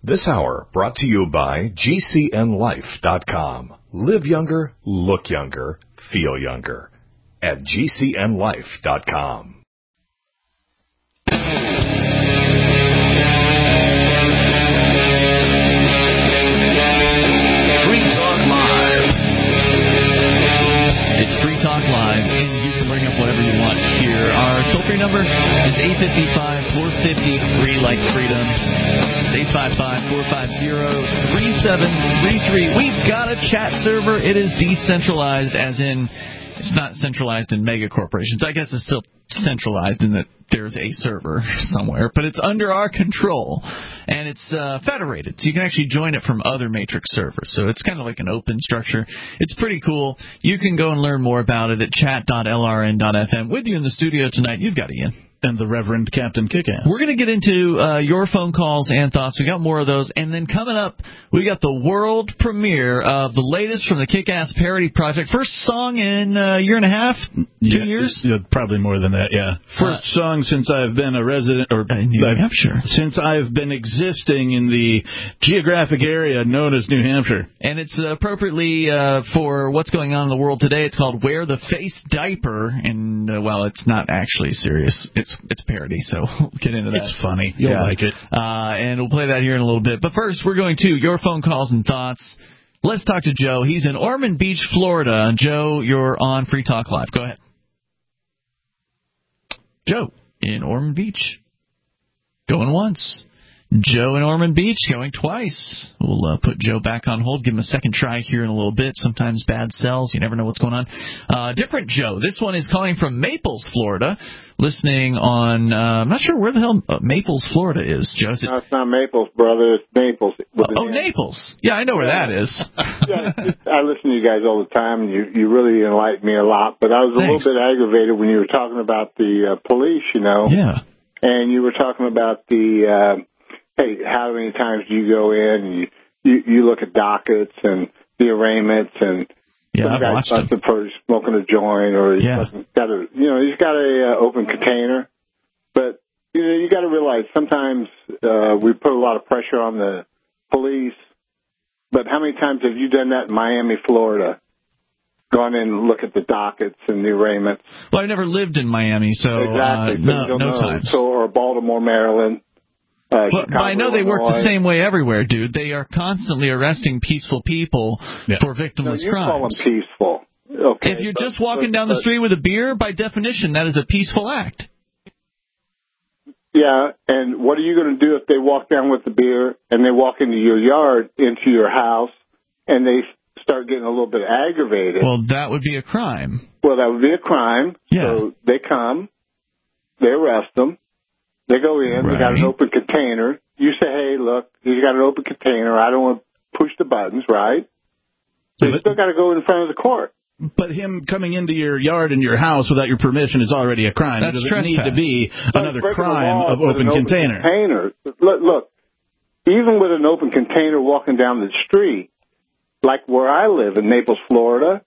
This hour brought to you by GCNLife.com. Live younger, look younger, feel younger at GCNLife.com. Free Talk Live. It's Free Talk Live, and you can bring up whatever you want here. Our toll-free number is 855-450, free like freedom. It's 855-450-3733. We've got a chat server. It is decentralized, as in it's not centralized in mega corporations. I guess it's still centralized in that there's a server somewhere, but it's under our control, and it's federated, so you can actually join it from other Matrix servers. So it's kind of like an open structure. It's pretty cool. You can go and learn more about it at chat.lrn.fm. With you in the studio tonight, you've got Ian. And the Reverend Captain Kickass. We're going to get into your phone calls and thoughts. We got more of those. And then coming up, we got the world premiere of the latest from the Kick-Ass Parody Project. First song in a year and a half? 2 years? Yeah, probably more than that, yeah. First song since I've been a resident, or New Hampshire. Since I've been existing in the geographic area known as New Hampshire. And it's appropriately for what's going on in the world today. It's called Wear the Face Diaper. And, well, it's not actually serious. It's parody, so we'll get into that. It's funny. You'll like it. And we'll play that here in a little bit. But first, we're going to your phone calls and thoughts. Let's talk to Joe. He's in Ormond Beach, Florida. Joe, you're on Free Talk Live. Go ahead. Joe in Ormond Beach. Going once. Joe in Ormond Beach going twice. We'll put Joe back on hold, give him a second try here in a little bit. Sometimes bad cells. You never know what's going on. Different Joe. This one is calling from Maples, Florida, listening on, I'm not sure where the hell Maples, Florida is, Joe. No, it's not Maples, brother. It's Naples. Naples. Yeah, I know where that is. Yeah, I listen to you guys all the time. You really enlighten me a lot. But I was a little bit aggravated when you were talking about the police, you know. Yeah. And you were talking about the... hey, how many times do you go in and you look at dockets and the arraignments and some guy's busted for smoking a joint or he's got a open container. But you got to realize sometimes we put a lot of pressure on the police. But how many times have you done that in Miami, Florida? Gone in and look at the dockets and the arraignments. Well, I've never lived in Miami, so exactly. No times. Or Baltimore, Maryland. But I know they work the same way everywhere, dude. They are constantly arresting peaceful people for victimless crimes. You call them peaceful. Okay, if you're just walking down the street with a beer, by definition, that is a peaceful act. Yeah, and what are you going to do if they walk down with the beer and they walk into your yard, into your house, and they start getting a little bit aggravated? Well, that would be a crime. Well, that would be a crime. Yeah. So they come, they arrest them. They go in, they got an open container. You say, hey, look, he's got an open container. I don't want to push the buttons, right? They still got to go in front of the court. But him coming into your yard and your house without your permission is already a crime. That's Does it need to be another crime of open container? Look, even with an open container walking down the street, like where I live in Naples, Florida,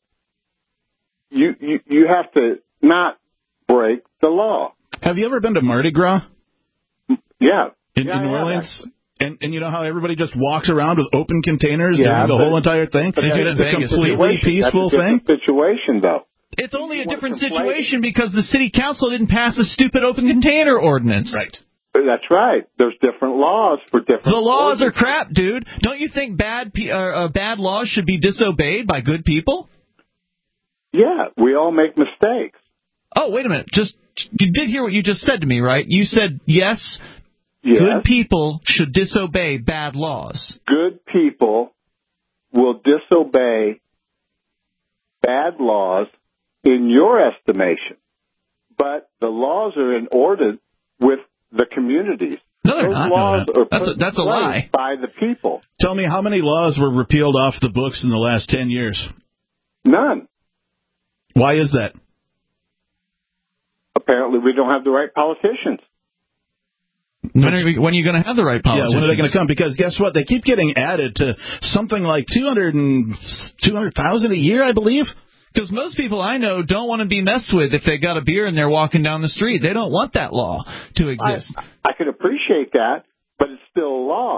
you have to not break the law. Have you ever been to Mardi Gras? Yeah. In New Orleans? And you know how everybody just walks around with open containers during the whole entire thing? It's a completely peaceful thing? That's a different situation, though. It's only a different situation because the city council didn't pass a stupid open container ordinance. Right. That's right. There's different laws for different... The laws are crap, dude. Don't you think bad laws should be disobeyed by good people? Yeah, we all make mistakes. Oh, wait a minute. You did hear what you just said to me, right? You said, yes, good people should disobey bad laws. Good people will disobey bad laws in your estimation. But the laws are in order with the communities. No, they're not. Laws are that's a lie. By the people. Tell me, how many laws were repealed off the books in the last 10 years? None. Why is that? Apparently, we don't have the right politicians. When are you going to have the right politicians? Yeah, when are they going to come? Because guess what? They keep getting added to something like 200,000 a year, I believe. Because most people I know don't want to be messed with if they got a beer and they're walking down the street. They don't want that law to exist. I could appreciate that, but it's still a law.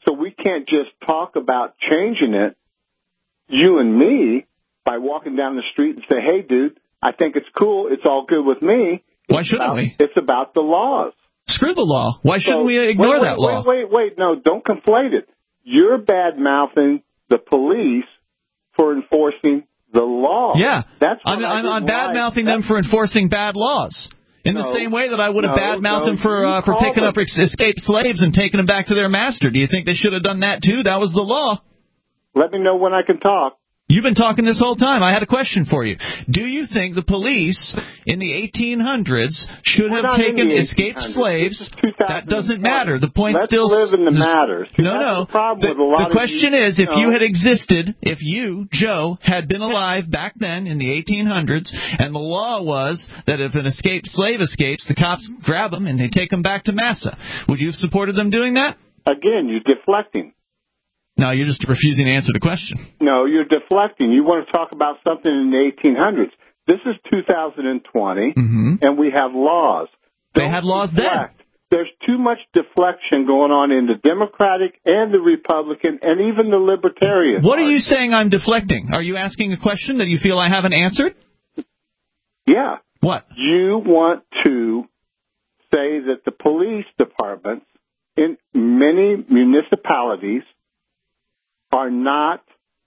So we can't just talk about changing it, you and me, by walking down the street and say, hey, dude, I think it's cool. It's all good with me. Why shouldn't we? It's about the laws. Screw the law. Why shouldn't we ignore that law? Wait. No, don't conflate it. You're bad-mouthing the police for enforcing the law. Yeah. I'm bad-mouthing them for enforcing bad laws. In the same way that I would have bad-mouthed them for picking up escaped slaves and taking them back to their master. Do you think they should have done that, too? That was the law. Let me know when I can talk. You've been talking this whole time. I had a question for you. Do you think the police in the 1800s should have taken escaped slaves? That doesn't matter. The point still live in the matters. No. The question is, if you had existed, if you, Joe, had been alive back then in the 1800s, and the law was that if an escaped slave escapes, the cops grab them and they take them back to Massa, would you have supported them doing that? Again, you're deflecting. No, you're just refusing to answer the question. No, you're deflecting. You want to talk about something in the 1800s. This is 2020, and we have laws. They had laws then. There's too much deflection going on in the Democratic and the Republican and even the Libertarian. What are you saying I'm deflecting? Are you asking a question that you feel I haven't answered? Yeah. What? You want to say that the police departments in many municipalities are not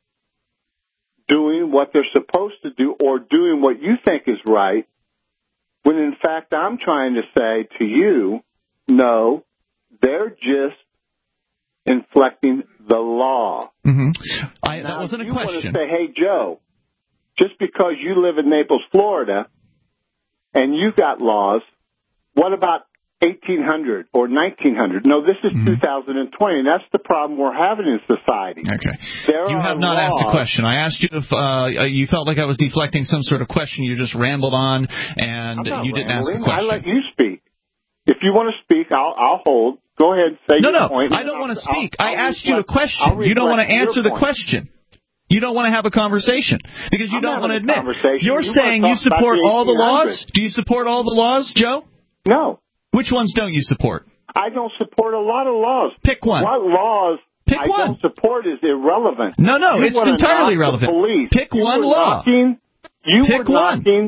doing what they're supposed to do or doing what you think is right, when in fact I'm trying to say to you, no, they're just inflecting the law. That wasn't a question. You want to say, hey, Joe, just because you live in Naples, Florida, and you got laws, what about 1800 or 1900? No, this is 2020, and that's the problem we're having in society. Okay. You have not asked a question. I asked you if you felt like I was deflecting some sort of question. You just rambled on, and you didn't ask a question. I let you speak. If you want to speak, I'll hold. Go ahead and say your point. No, I don't want to speak. I asked you a question. You don't want to answer the question. You don't want to have a conversation because you don't want to admit. You're saying you support all the laws? Do you support all the laws, Joe? No. Which ones don't you support? I don't support a lot of laws. Pick one. What laws I don't support is irrelevant. No, it's entirely relevant. Pick one law. Pick one.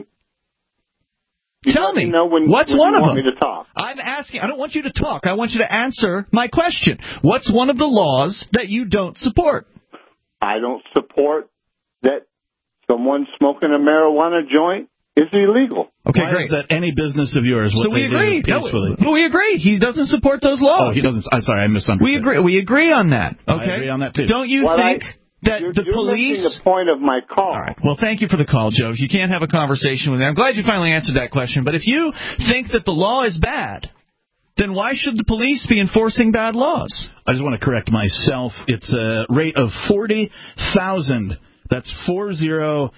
Tell me, what's one of them? I'm asking. I don't want you to talk. I want you to answer my question. What's one of the laws that you don't support? I don't support that someone smoking a marijuana joint is illegal. Okay, Why great. Is that any business of yours? So we agree. We agree. He doesn't support those laws. Oh, he doesn't. I'm sorry, I misunderstood. We agree on that. Okay. I agree on that too. Don't you think that the police? You're missing the point of my call. All right. Well, thank you for the call, Joe. You can't have a conversation with me. I'm glad you finally answered that question. But if you think that the law is bad, then why should the police be enforcing bad laws? I just want to correct myself. It's a rate of 40,000. That's 40,000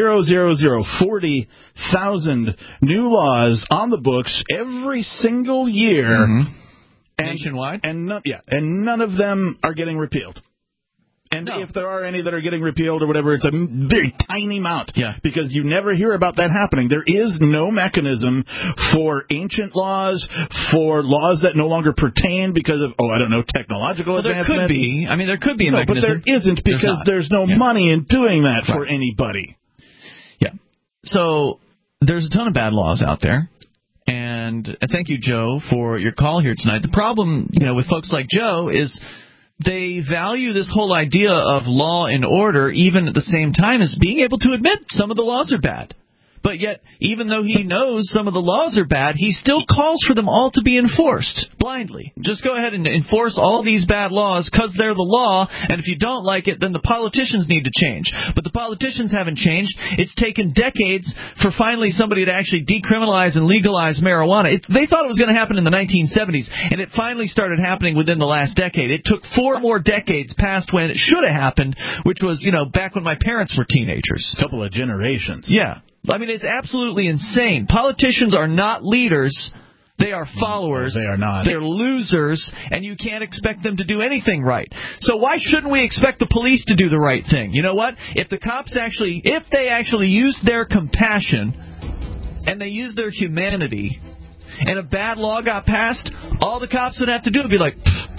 new laws on the books every single year, nationwide. And none of them are getting repealed. And if there are any that are getting repealed or whatever, it's a very tiny amount. Yeah. Because you never hear about that happening. There is no mechanism for ancient laws, for laws that no longer pertain because of, technological advancements. There could be. I mean, there could be a mechanism. But there isn't because there's no money in doing that for anybody. Yeah. So there's a ton of bad laws out there. And thank you, Joe, for your call here tonight. The problem, with folks like Joe is they value this whole idea of law and order even at the same time as being able to admit some of the laws are bad. But yet, even though he knows some of the laws are bad, he still calls for them all to be enforced blindly. Just go ahead and enforce all these bad laws because they're the law, and if you don't like it, then the politicians need to change. But the politicians haven't changed. It's taken decades for finally somebody to actually decriminalize and legalize marijuana. They thought it was going to happen in the 1970s, and it finally started happening within the last decade. It took 4 more decades past when it should have happened, which was, back when my parents were teenagers. A couple of generations. Yeah. I mean, it's absolutely insane. Politicians are not leaders. They are followers. They are not. They're losers, and you can't expect them to do anything right. So why shouldn't we expect the police to do the right thing? You know what? If the cops if they actually use their compassion and they use their humanity, and a bad law got passed, all the cops would have to do would be like,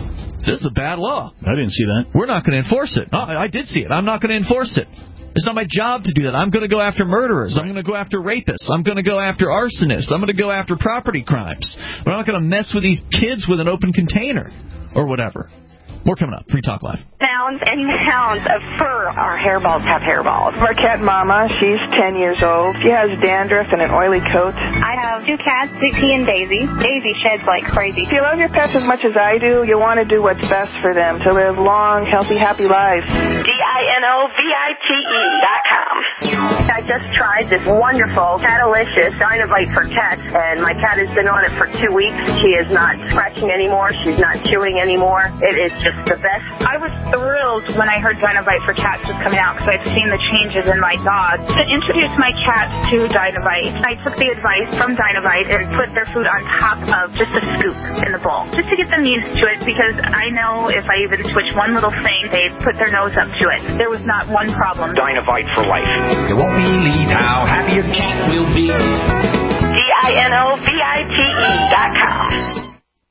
this is a bad law. I didn't see that. We're not going to enforce it. Oh, I did see it. I'm not going to enforce it. It's not my job to do that. I'm going to go after murderers. I'm going to go after rapists. I'm going to go after arsonists. I'm going to go after property crimes. We're not going to mess with these kids with an open container or whatever. More coming up. Free Talk Live. Pounds and pounds of fur. Our hairballs have hairballs. Our cat Mama, she's 10 years old. She has dandruff and an oily coat. I have 2 cats, Dixie and Daisy. Daisy sheds like crazy. If you love your pets as much as I do, you want to do what's best for them to live long, healthy, happy lives. DINOVITE.com. I just tried this wonderful Catalicious Dynovite for cats, and my cat has been on it for 2 weeks. She is not scratching anymore. She's not chewing anymore. It is just the best. I was thrilled when I heard Dynovite for cats was coming out because I've seen the changes in my dog. To introduce my cats to Dynovite, I took the advice from Dynovite and put their food on top of just a scoop in the bowl, just to get them used to it, because I know if I even switch one little thing, they put their nose up to it. There was not one problem. Dynovite for life. You won't believe how happy your cat will be. DINOVITE.com.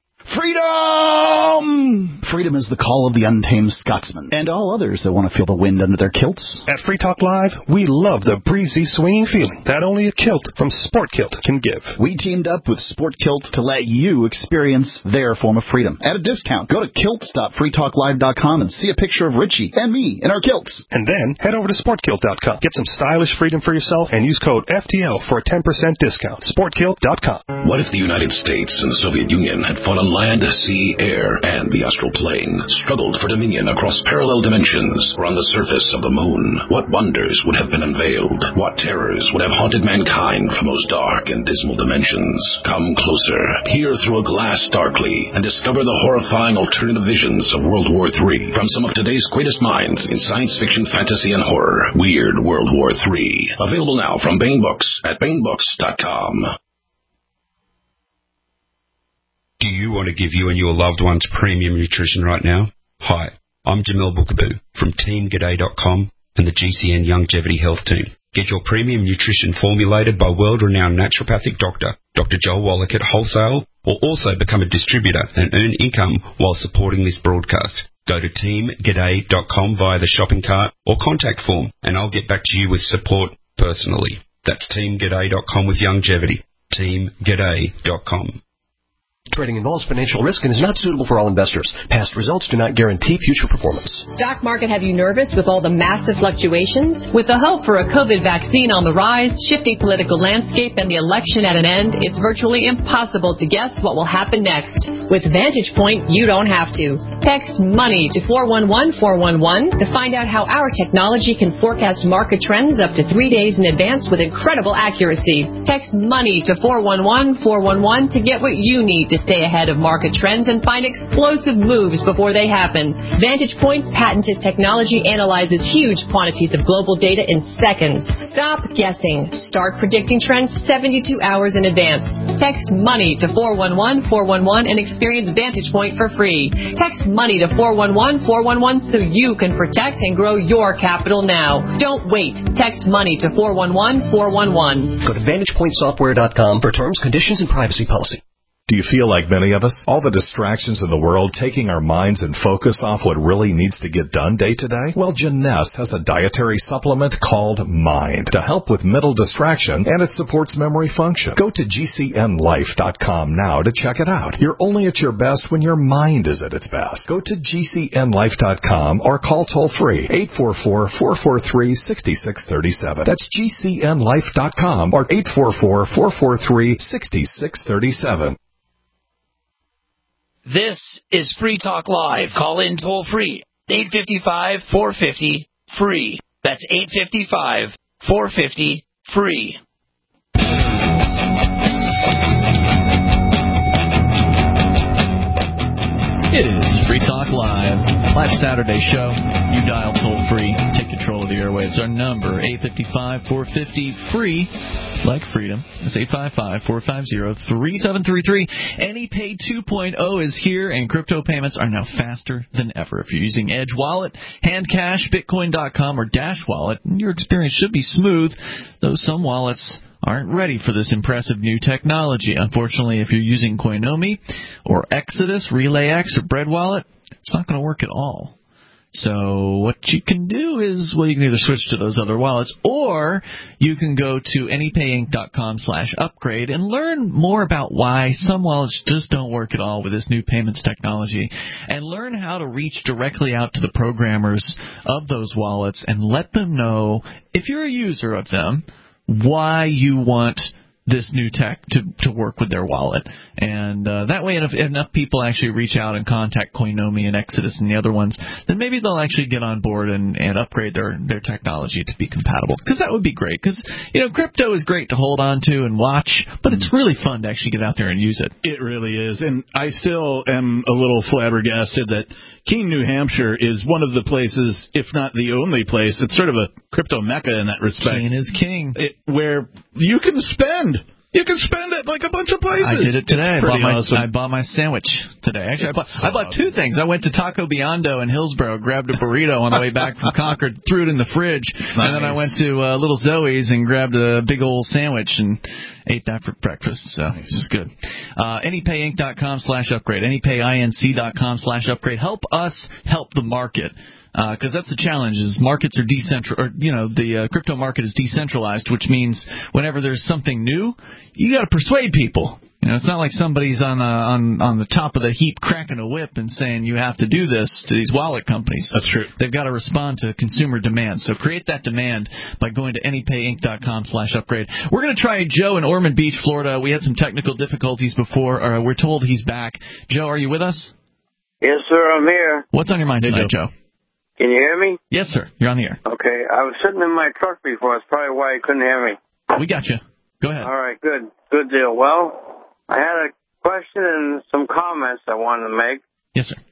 Freedom! Freedom is the call of the untamed Scotsman and all others that want to feel the wind under their kilts. At Free Talk Live, we love the breezy, swinging feeling that only a kilt from Sport Kilt can give. We teamed up with Sport Kilt to let you experience their form of freedom at a discount. Go to kilts.freetalklive.com and see a picture of Richie and me in our kilts. And then head over to sportkilt.com. Get some stylish freedom for yourself and use code FTL for a 10% discount. Sportkilt.com. What if the United States and the Soviet Union had fought on land, sea, air, and the astral plane, struggled for dominion across parallel dimensions or on the surface of the moon? What wonders would have been unveiled? What terrors would have haunted mankind from those dark and dismal dimensions? Come closer, peer through a glass darkly, and discover the horrifying alternative visions of World War III from some of today's greatest minds in science fiction, fantasy, and horror. Weird World War III. Available now from Baen Books at BaenBooks.com. Do you want to give you and your loved ones premium nutrition right now? Hi, I'm Jamil Bookaboo from TeamGaday.com and the GCN Longevity Health Team. Get your premium nutrition formulated by world-renowned naturopathic doctor, Dr. Joel Wallach at Wholesale, or also become a distributor and earn income while supporting this broadcast. Go to TeamGaday.com via the shopping cart or contact form, and I'll get back to you with support personally. That's TeamGaday.com with longevity. TeamGaday.com. Trading involves financial risk and is not suitable for all investors. Past results do not guarantee future performance. Stock market have you nervous with all the massive fluctuations? With the hope for a COVID vaccine on the rise, shifting political landscape, and the election at an end, it's virtually impossible to guess what will happen next. With Vantage Point, you don't have to. Text MONEY to 411-411 to find out how our technology can forecast market trends up to 3 days in advance with incredible accuracy. Text MONEY to 411-411 to get what you need to stay ahead of market trends and find explosive moves before they happen. Vantage Point's patented technology analyzes huge quantities of global data in seconds. Stop guessing. Start predicting trends 72 hours in advance. Text MONEY to 411-411 and experience Vantage Point for free. Text MONEY to 411-411 so you can protect and grow your capital now. Don't wait. Text MONEY to 411-411. Go to VantagePointSoftware.com for terms, conditions, and privacy policy. Do you feel like many of us? All the distractions in the world taking our minds and focus off what really needs to get done day to day? Well, Jeunesse has a dietary supplement called Mind to help with mental distraction, and it supports memory function. Go to GCNLife.com now to check it out. You're only at your best when your mind is at its best. Go to GCNLife.com or call toll-free 844-443-6637. That's GCNLife.com or 844-443-6637. This is Free Talk Live. Call in toll free. 855-450-FREE. That's 855-450-FREE. It is Free Talk Live. Live Saturday show. You dial toll-free. Take control of the airwaves. Our number, 855-450-FREE. Like freedom. It's 855-450-3733. AnyPay 2.0 is here, and crypto payments are now faster than ever. If you're using Edge Wallet, Handcash, Bitcoin.com, or Dash Wallet, your experience should be smooth, though some wallets aren't ready for this impressive new technology. Unfortunately, if you're using Coinomi or Exodus, RelayX, or BreadWallet, it's not going to work at all. So what you can do is, well, you can either switch to those other wallets, or you can go to anypayinc.com/upgrade and learn more about why some wallets just don't work at all with this new payments technology, and learn how to reach directly out to the programmers of those wallets and let them know, if you're a user of them, why you want this new tech to work with their wallet. And that way, if enough people actually reach out and contact Coinomi and Exodus and the other ones, then maybe they'll actually get on board and upgrade their technology to be compatible. Because that would be great. Because, crypto is great to hold on to and watch, but it's really fun to actually get out there and use it. It really is. And I still am a little flabbergasted that Keene, New Hampshire is one of the places, if not the only place, it's sort of a crypto mecca in that respect. Keene is king. Where you can spend. You can spend it like a bunch of places. I did it today. Awesome. I bought my sandwich today. Actually, I bought two things. I went to Taco Biondo in Hillsborough, grabbed a burrito on the way back from Concord, threw it in the fridge, and then I went to Little Zoe's and grabbed a big old sandwich and ate that for breakfast. So this is good. Anypayinc.com/upgrade. Anypayinc.com/upgrade. Help us help the market. Because that's the challenge, is markets are the crypto market is decentralized, which means whenever there's something new, you got to persuade people. It's not like somebody's on the top of the heap cracking a whip and saying you have to do this to these wallet companies. That's true. They've got to respond to consumer demand. So create that demand by going to anypayinc.com/upgrade. We're going to try Joe in Ormond Beach, Florida. We had some technical difficulties before. We're told he's back. Joe, are you with us? Yes, sir, I'm here. What's on your mind tonight, Joe? Can you hear me? Yes, sir. You're on the air. Okay. I was sitting in my truck before. That's probably why you couldn't hear me. We got you. Go ahead. All right. Good. Good deal. Well, I had a question and some comments I wanted to make. Yes, sir.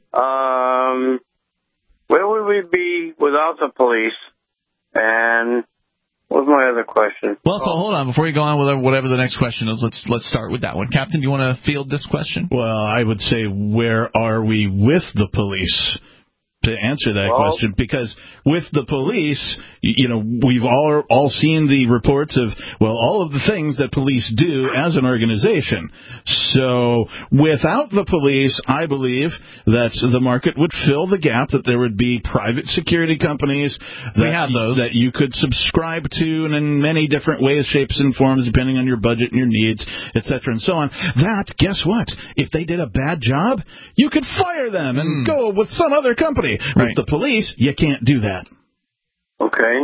Where would we be without the police? And what was my other question? Well, so hold on. Before you go on with whatever the next question is, let's start with that one. Captain, do you want to field this question? Well, I would say, where are we with the police? To answer that question, because with the police, we've all seen the reports of, all of the things that police do as an organization. So without the police, I believe that the market would fill the gap, that there would be private security companies that you could subscribe to, and in many different ways, shapes, and forms, depending on your budget and your needs, etc., and so on. That, guess what? If they did a bad job, you could fire them and go with some other company. With the police, you can't do that. Okay.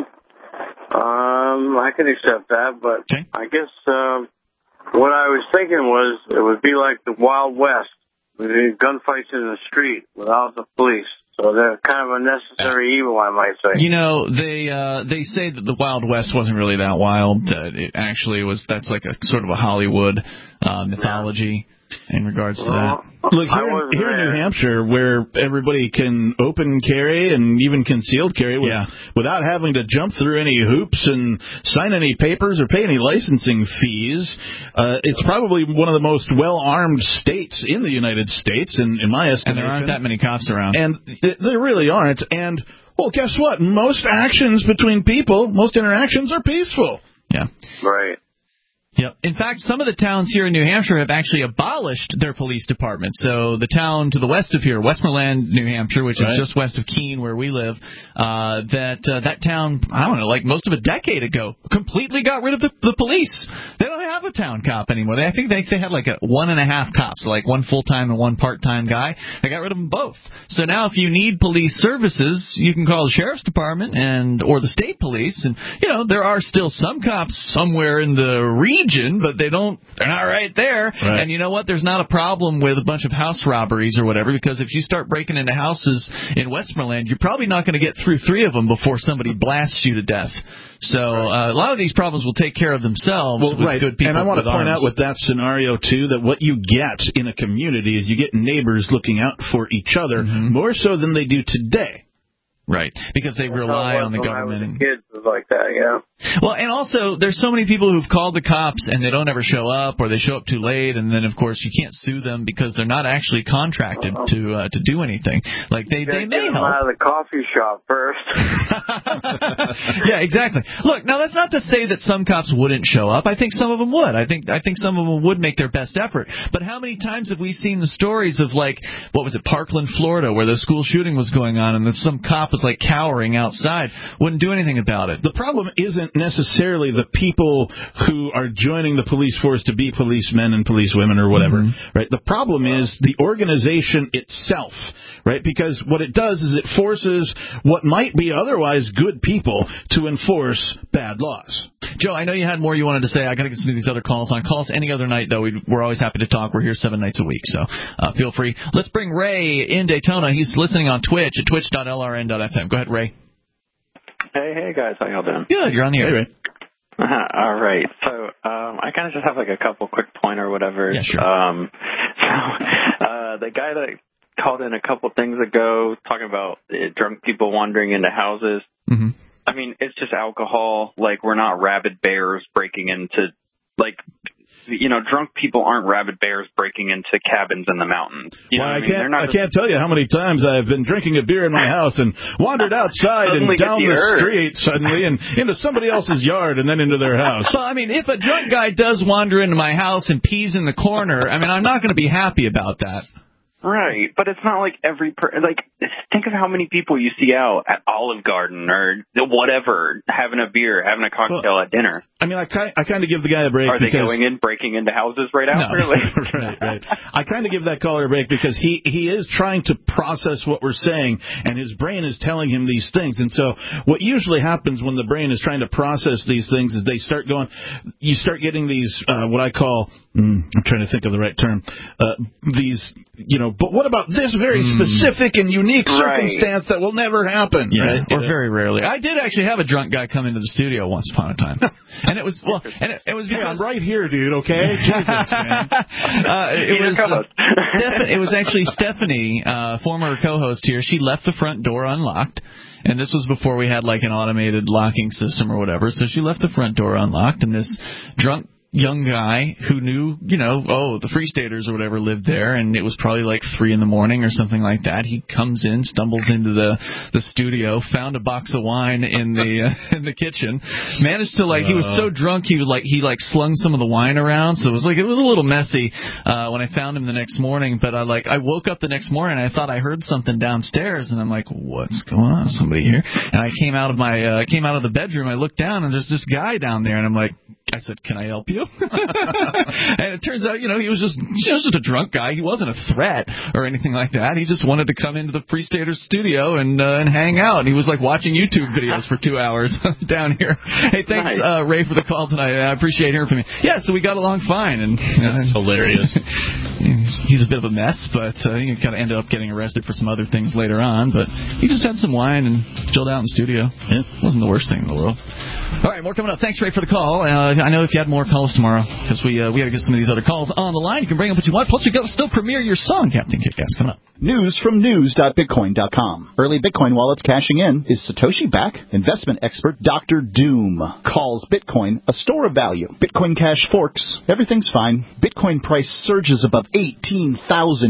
I can accept that, but I guess what I was thinking was it would be like the Wild West, with gunfights in the street without the police. So they're kind of a necessary evil, I might say. They say that the Wild West wasn't really that wild. It actually was. That's like a sort of a Hollywood mythology in regards to that. Look, here in New Hampshire, where everybody can open carry and even concealed carry without having to jump through any hoops and sign any papers or pay any licensing fees, it's probably one of the most well-armed states in the United States, in my estimation. And there aren't that many cops around. And there really aren't. And, well, guess what? Most actions between people, most interactions are peaceful. Yeah. Right. Yep. In fact, some of the towns here in New Hampshire have actually abolished their police department. So the town to the west of here, Westmoreland, New Hampshire, which is just west of Keene, where we live, that town, I don't know, like most of a decade ago, completely got rid of the police. They don't have a town cop anymore. I think they had like 1.5 cops, like one full-time and one part-time guy. They got rid of them both. So now if you need police services, you can call the sheriff's department or the state police. And, there are still some cops somewhere in the region, but they're not right there. Right. And you know what? There's not a problem with a bunch of house robberies or whatever, because if you start breaking into houses in Westmoreland, you're probably not going to get through 3 of them before somebody blasts you to death. So a lot of these problems will take care of themselves with good people. And I want to point arms. out with that scenario, too, that what you get in a community is you get neighbors looking out for each other more so than they do today. Right, because they rely on the government. When I was a kid, it was like that, Well, and also, there's so many people who've called the cops and they don't ever show up, or they show up too late, and then, of course, you can't sue them because they're not actually contracted to do anything. Like, they may get help. Them out of the coffee shop first. Yeah, exactly. Look, now, that's not to say that some cops wouldn't show up. I think some of them would. I think some of them would make their best effort. But how many times have we seen the stories of, like, what was it, Parkland, Florida, where the school shooting was going on, and some cop was, like, cowering outside, wouldn't do anything about it. The problem isn't necessarily the people who are joining the police force to be policemen and policewomen or whatever, right? The problem is the organization itself, right? Because what it does is it forces what might be otherwise good people to enforce bad laws. Joe, I know you had more you wanted to say. I got to get some of these other calls on. Call us any other night, though. We're always happy to talk. We're here 7 nights a week, so feel free. Let's bring Ray in Daytona. He's listening on Twitch at twitch.lrn.fm. Go ahead, Ray. Hey guys, how y'all doing? Good, you're on the air. Hey, Ray. All right, so I kind of just have like a couple quick point or whatever. Yeah, sure. The guy that called in a couple things ago talking about drunk people wandering into houses. Mm-hmm. I mean, it's just alcohol. Like, we're not rabid bears breaking into, like, you know, drunk people aren't rabid bears breaking into cabins in the mountains. You know what I mean? I can't tell you how many times I've been drinking a beer in my house and wandered outside and down the street suddenly and into somebody else's yard and then into their house. Well, I mean, if a drunk guy does wander into my house and pees in the corner, I mean, I'm not going to be happy about that. Right, but it's not like think of how many people you see out at Olive Garden or whatever, having a beer, having a cocktail at dinner. I mean, I kind of give the guy a break. Are they going in, breaking into houses right after? No. Right. I kind of give that caller a break because he is trying to process what we're saying, and his brain is telling him these things. And so what usually happens when the brain is trying to process these things is you start getting these, what I call, I'm trying to think of the right term, these, you know, but what about this very specific and unique circumstance that will never happen? Yeah, right? Or very rarely. I did actually have a drunk guy come into the studio once upon a time. And it was because I'm right here, dude, okay? Jesus, man. It was actually Stephanie, former co-host here. She left the front door unlocked. And this was before we had like an automated locking system or whatever. So she left the front door unlocked, and this drunk young guy who knew, you know, the Free Staters or whatever lived there, and it was probably like 3 a.m. or something like that. He comes in, stumbles into the studio, found a box of wine in the kitchen, managed to he was so drunk he slung some of the wine around, so it was a little messy when I found him the next morning. But I woke up the next morning and I thought I heard something downstairs, and I'm like, what's going on? Somebody here? And I came out of the bedroom. I looked down and there's this guy down there, and I said, can I help you? And it turns out, you know, he was just a drunk guy. He wasn't a threat or anything like that. He just wanted to come into the Free Staters studio and hang out. And he was watching YouTube videos for 2 hours down here. Hey, thanks, Ray, for the call tonight. I appreciate hearing from you. Yeah, so we got along fine. And that's hilarious. He's a bit of a mess, but he kind of ended up getting arrested for some other things later on. But he just had some wine and chilled out in the studio. Yeah, it wasn't the worst thing in the world. All right, more coming up. Thanks, Ray, for the call. I know if you had more calls tomorrow, because we got to get some of these other calls on the line. You can bring up what you want. Plus, we got to still premiere your song, Captain Kickass, coming up. News from news.bitcoin.com. Early Bitcoin wallets cashing in. Is Satoshi back? Investment expert Dr. Doom calls Bitcoin a store of value. Bitcoin Cash forks. Everything's fine. Bitcoin price surges above $18,000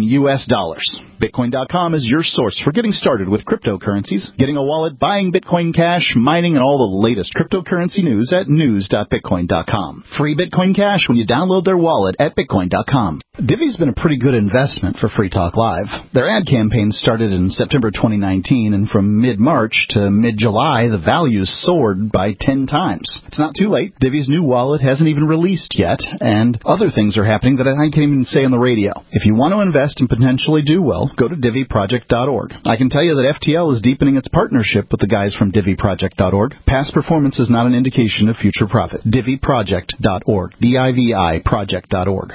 US. Bitcoin.com is your source for getting started with cryptocurrencies, getting a wallet, buying Bitcoin Cash, mining, and all the latest cryptocurrency news at news.bitcoin.com. Free Bitcoin Cash when you download their wallet at bitcoin.com. Divi's been a pretty good investment for Free Talk Live. Their ad campaign started in September 2019, and from mid-March to mid-July, the value soared by 10 times. It's not too late. Divi's new wallet hasn't even released yet, and other things are happening that I can't even say on the radio. If you want to invest and potentially do well, go to diviproject.org. I can tell you that FTL is deepening its partnership with the guys from diviproject.org. Past performance is not an indication of future profit. diviproject.org. DIVI project.org.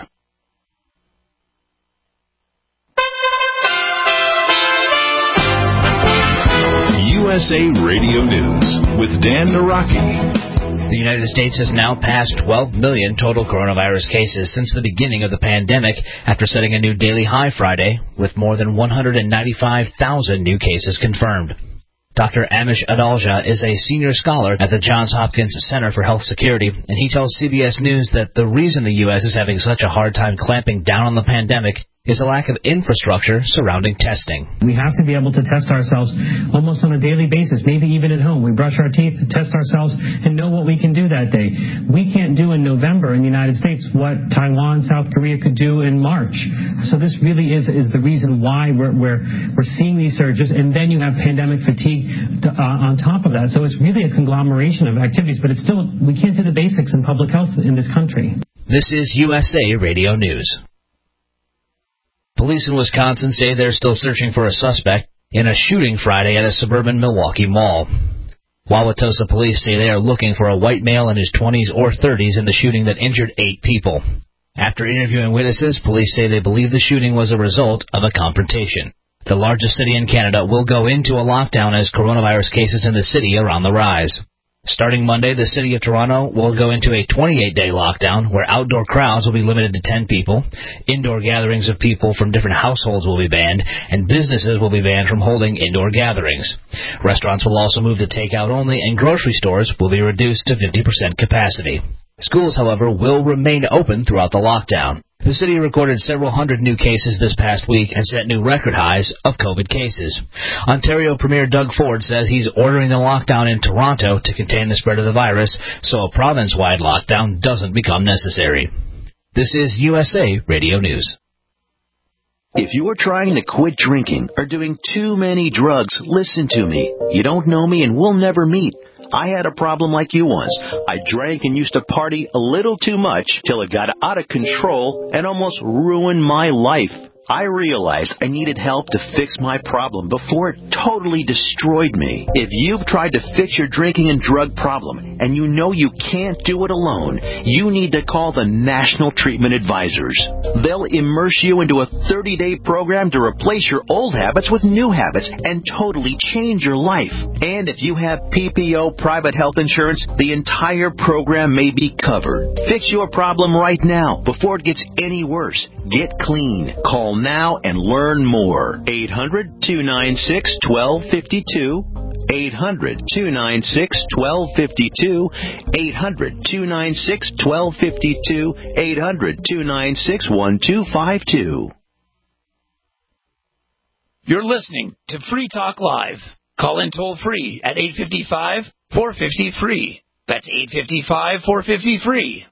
USA Radio News with Dan Naraki. The United States has now passed 12 million total coronavirus cases since the beginning of the pandemic, after setting a new daily high Friday with more than 195,000 new cases confirmed. Dr. Amish Adalja is a senior scholar at the Johns Hopkins Center for Health Security, and he tells CBS News that the reason the U.S. is having such a hard time clamping down on the pandemic is a lack of infrastructure surrounding testing. We have to be able to test ourselves almost on a daily basis, maybe even at home. We brush our teeth, test ourselves, and know what we can do that day. We can't do in November in the United States what Taiwan, South Korea could do in March. So this really is the reason why we're seeing these surges, and then you have pandemic fatigue on top of that. So it's really a conglomeration of activities, but it's still, we can't do the basics in public health in this country. This is USA Radio News. Police in Wisconsin say they're still searching for a suspect in a shooting Friday at a suburban Milwaukee mall. Wauwatosa police say they are looking for a white male in his 20s or 30s in the shooting that injured 8 people. After interviewing witnesses, police say they believe the shooting was a result of a confrontation. The largest city in Canada will go into a lockdown as coronavirus cases in the city are on the rise. Starting Monday, the City of Toronto will go into a 28-day lockdown where outdoor crowds will be limited to 10 people, indoor gatherings of people from different households will be banned, and businesses will be banned from holding indoor gatherings. Restaurants will also move to takeout only, and grocery stores will be reduced to 50% capacity. Schools, however, will remain open throughout the lockdown. The city recorded several hundred new cases this past week and set new record highs of COVID cases. Ontario Premier Doug Ford says he's ordering the lockdown in Toronto to contain the spread of the virus so a province-wide lockdown doesn't become necessary. This is USA Radio News. If you are trying to quit drinking or doing too many drugs, listen to me. You don't know me and we'll never meet. I had a problem like you once. I drank and used to party a little too much till it got out of control and almost ruined my life. I realized I needed help to fix my problem before it totally destroyed me. If you've tried to fix your drinking and drug problem and you know you can't do it alone, you need to call the National Treatment Advisors. They'll immerse you into a 30-day program to replace your old habits with new habits and totally change your life. And if you have PPO private health insurance, the entire program may be covered. Fix your problem right now before it gets any worse. Get clean. Call now and learn more. 800-296-1252. 800-296-1252. 800-296-1252. 800-296-1252. You're listening to Free Talk Live. Call in toll free at 855-450-FREE. That's 855-450-FREE.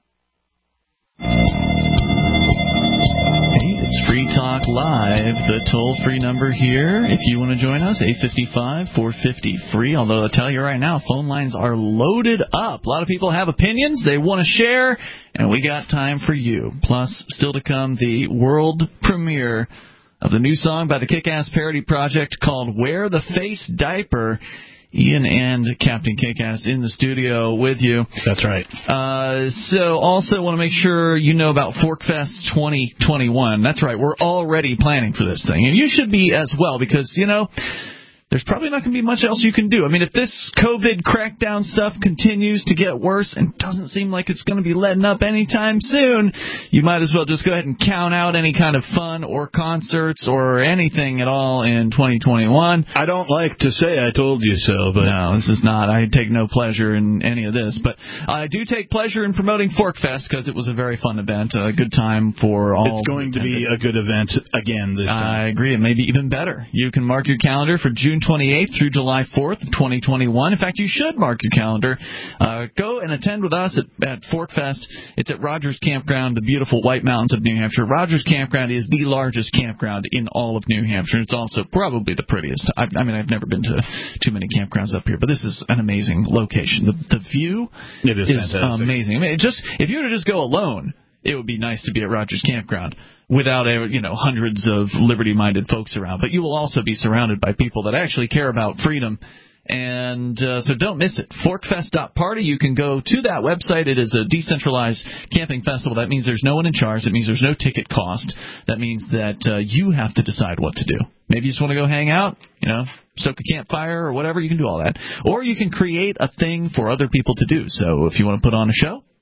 Free Talk Live, the toll-free number here. If you want to join us, 855-450-FREE. Although I'll tell you right now, phone lines are loaded up. A lot of people have opinions they want to share, and we got time for you. Plus, still to come, the world premiere of the new song by the Kick-Ass Parody Project called Wear the Face Diaper. Ian and Captain Kick-Ass in the studio with you. That's right. So also want to make sure you know about ForkFest 2021. That's right. We're already planning for this thing. And you should be as well because, you know, there's probably not going to be much else you can do. I mean, if this COVID crackdown stuff continues to get worse and doesn't seem like it's going to be letting up anytime soon, you might as well just go ahead and count out any kind of fun or concerts or anything at all in 2021. I don't like to say I told you so, but... No, this is not. I take no pleasure in any of this. But I do take pleasure in promoting ForkFest because it was a very fun event, a good time for all. It's going to be a good event again this time. I agree. It may be even better. You can mark your calendar for June 28th through July 4th, 2021. In fact, you should mark your calendar. Go and attend with us at ForkFest. It's at Rogers Campground, the beautiful White Mountains of New Hampshire. Rogers Campground is the largest campground in all of New Hampshire. It's also probably the prettiest. I mean, I've never been to too many campgrounds up here, but this is an amazing location. The view is amazing. I mean, if you were to just go alone, it would be nice to be at Rogers Campground without hundreds of liberty-minded folks around. But you will also be surrounded by people that actually care about freedom. And so don't miss it. Forkfest.party. You can go to that website. It is a decentralized camping festival. That means there's no one in charge. That means there's no ticket cost. That means that you have to decide what to do. Maybe you just want to go hang out, stoke a campfire or whatever. You can do all that. Or you can create a thing for other people to do. So if you want to put on a show,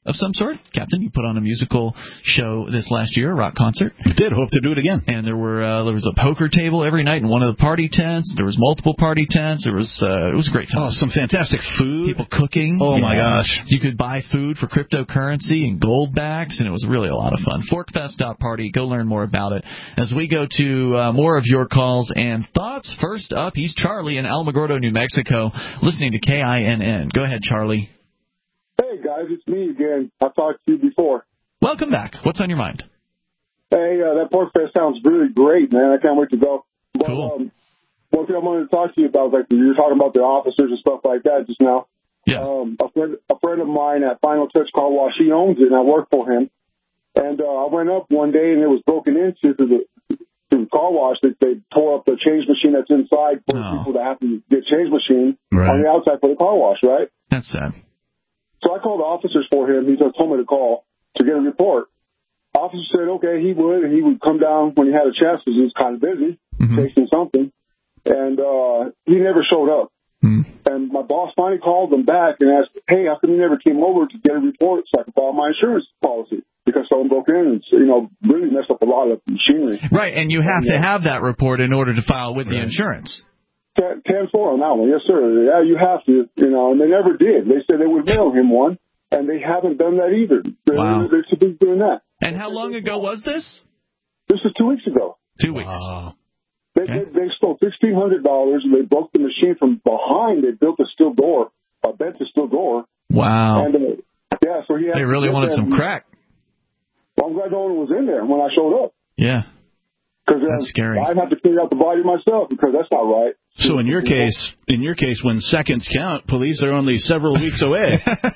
of some sort. Captain, you put on a musical show this last year, a rock concert. I did. Hope to do it again. And there was a poker table every night in one of the party tents. There was multiple party tents. It was a great time. Oh, some fantastic food. People cooking. Oh, my gosh. You could buy food for cryptocurrency and gold backs, and it was really a lot of fun. Forkfest.party. Go learn more about it. As we go to more of your calls and thoughts, first up, he's Charlie in Alamogordo, New Mexico, listening to KINN. Go ahead, Charlie. Hey, guys, it's me again. I've talked to you before. Welcome back. What's on your mind? Hey, that Porkfest sounds really great, man. I can't wait to go. But, cool. One thing I wanted to talk to you about, like you were talking about the officers and stuff like that just now. Yeah. A friend of mine at Final Touch Car Wash, he owns it, and I work for him. And I went up one day, and it was broken into the car wash. They tore up the change machine that's inside for people that have to get change machine on the outside for the car wash, right? That's sad. So I called the officers for him. He just told me to call to get a report. Officer said, okay, he would, and he would come down when he had a chance because he was kind of busy chasing something. And he never showed up. And my boss finally called him back and asked, hey, how come you never came over to get a report so I could file my insurance policy? Because someone broke in and, really messed up a lot of machinery. Right, and you have to have that report in order to file with the insurance. 10-4 on that one. Yes, sir. Yeah, you have to, and they never did. They said they would mail him one, and they haven't done that either. They're supposed to be doing that. And how long ago was this? This was 2 weeks ago. 2 weeks. Wow. They stole $1,600, and they broke the machine from behind. They built a steel door, bent a steel door. Wow. And, so he had they really wanted some crack. Well, I'm glad no one was in there when I showed up. Yeah. That's scary. I'd have to clean out the body myself because that's not right. So in your case, when seconds count, police are only several weeks away.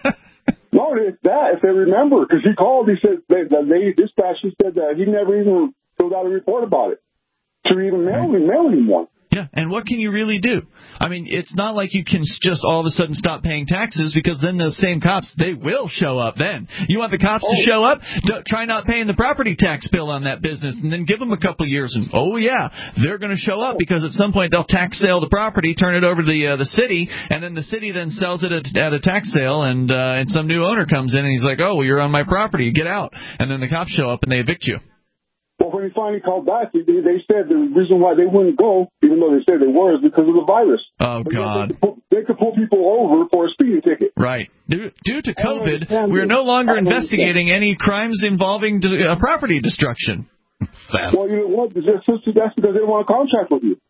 No, it's that. If they remember, because he called, he said the lady dispatch. He said that he never even filled out a report about it to even mail him one. Yeah, and what can you really do? I mean, it's not like you can just all of a sudden stop paying taxes because then those same cops, they will show up then. You want the cops to show up? Try not paying the property tax bill on that business and then give them a couple of years and, they're going to show up because at some point they'll tax sale the property, turn it over to the city, and then the city then sells it at a tax sale and some new owner comes in and he's like, you're on my property, get out. And then the cops show up and they evict you. Well, when he finally called back, they said the reason why they wouldn't go, even though they said they were, is because of the virus. Oh, God. They could pull people over for a speeding ticket. Right. Due to COVID, we're no longer investigating any crimes involving property destruction. Well, you know what? That's because they don't want a contract with you.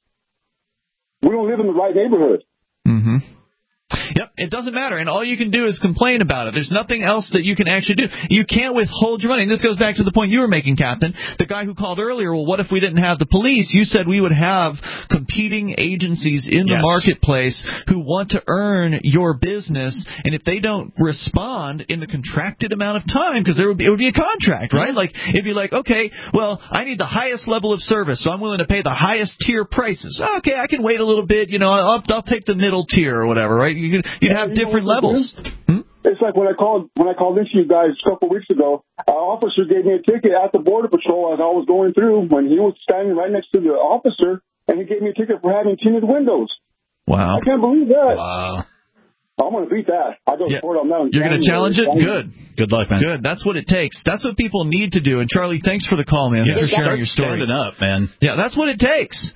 We don't live in the right neighborhood. Mm-hmm. Yep, it doesn't matter, and all you can do is complain about it. There's nothing else that you can actually do. You can't withhold your money, and this goes back to the point you were making, Captain. The guy who called earlier, well, what if we didn't have the police? You said we would have competing agencies in the marketplace who want to earn your business, and if they don't respond in the contracted amount of time, because it would be a contract, right? Like, it'd be like, okay, well, I need the highest level of service, so I'm willing to pay the highest tier prices. Okay, I can wait a little bit, I'll take the middle tier or whatever, right? You'd have different levels. It's like when I called into you guys a couple of weeks ago, an officer gave me a ticket at the Border Patrol as I was going through when he was standing right next to the officer, and he gave me a ticket for having tinted windows. Wow. I can't believe that. Wow. I'm going to beat that. I go report on that. You're going to challenge it? Good. Good luck, man. Good. That's what it takes. That's what people need to do. And, Charlie, thanks for the call, man. Thanks for sharing your story. Standing up, man. Yeah, that's what it takes.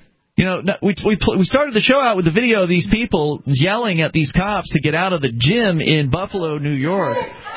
We started the show out with the video of these people yelling at these cops to get out of the gym in Buffalo, New York.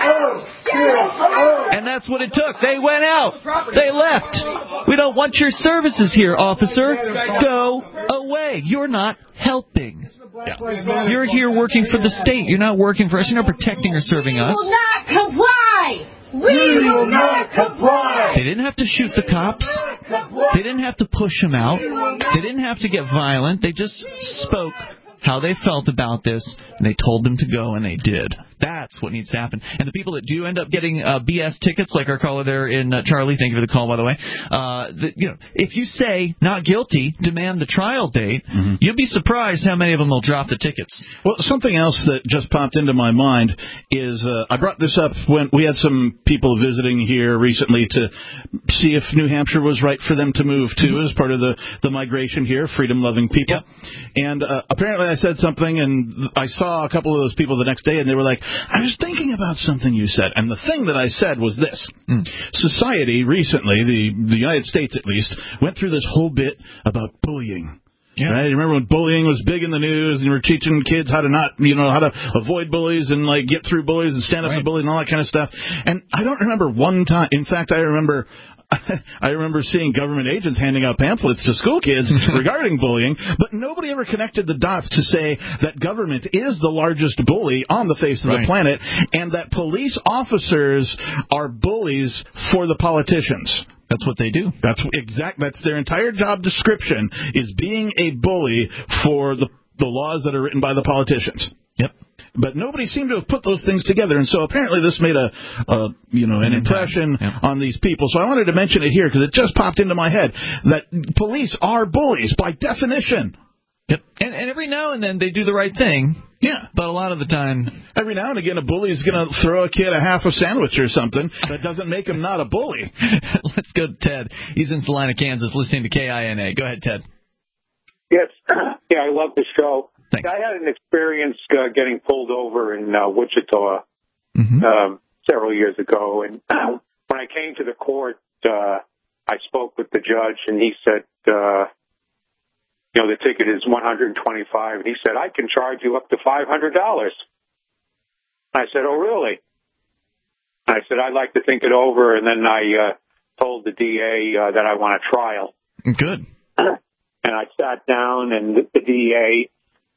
And that's what it took. They went out. They left. We don't want your services here, officer. Go away. You're not helping. Yeah. You're here working for the state. You're not working for us. You're not protecting or serving us. We will not comply. We will not comply. They didn't have to shoot the cops. They didn't have to push them out. They didn't have to get violent. They just spoke how they felt about this, and they told them to go, and they did. That's what needs to happen. And the people that do end up getting BS tickets, like our caller there in Charlie, thank you for the call, by the way. If you say not guilty, demand the trial date, you'll be surprised how many of them will drop the tickets. Well, something else that just popped into my mind is I brought this up when we had some people visiting here recently to see if New Hampshire was right for them to move to as part of the migration here, freedom-loving people. Yep. And apparently I said something, and I saw a couple of those people the next day, and they were like, I was thinking about something you said, and the thing that I said was this. Society recently, the United States at least, went through this whole bit about bullying. Yeah. Right? You remember when bullying was big in the news, and you were teaching kids how to how to avoid bullies and like get through bullies and stand up to bullies and all that kind of stuff. And I don't remember one time. In fact, I remember seeing government agents handing out pamphlets to school kids regarding bullying, but nobody ever connected the dots to say that government is the largest bully on the face of the planet, and that police officers are bullies for the politicians. That's what they do. That's their entire job description, is being a bully for the laws that are written by the politicians. Yep. But nobody seemed to have put those things together, and so apparently this made an impression on these people. So I wanted to mention it here because it just popped into my head that police are bullies by definition. Yep. And every now and then they do the right thing. Yeah. But a lot of the time, every now and again, a bully is going to throw a kid a half a sandwich or something. That doesn't make him not a bully. Let's go to Ted. He's in Salina, Kansas, listening to KINA. Go ahead, Ted. Yes. Yeah, I love the show. Thanks. I had an experience getting pulled over in Wichita several years ago, and when I came to the court, I spoke with the judge, and he said, the ticket is $125, and he said, I can charge you up to $500. I said, oh, really? I said, I'd like to think it over, and then I told the DA that I want a trial. Good. And I sat down, and the DA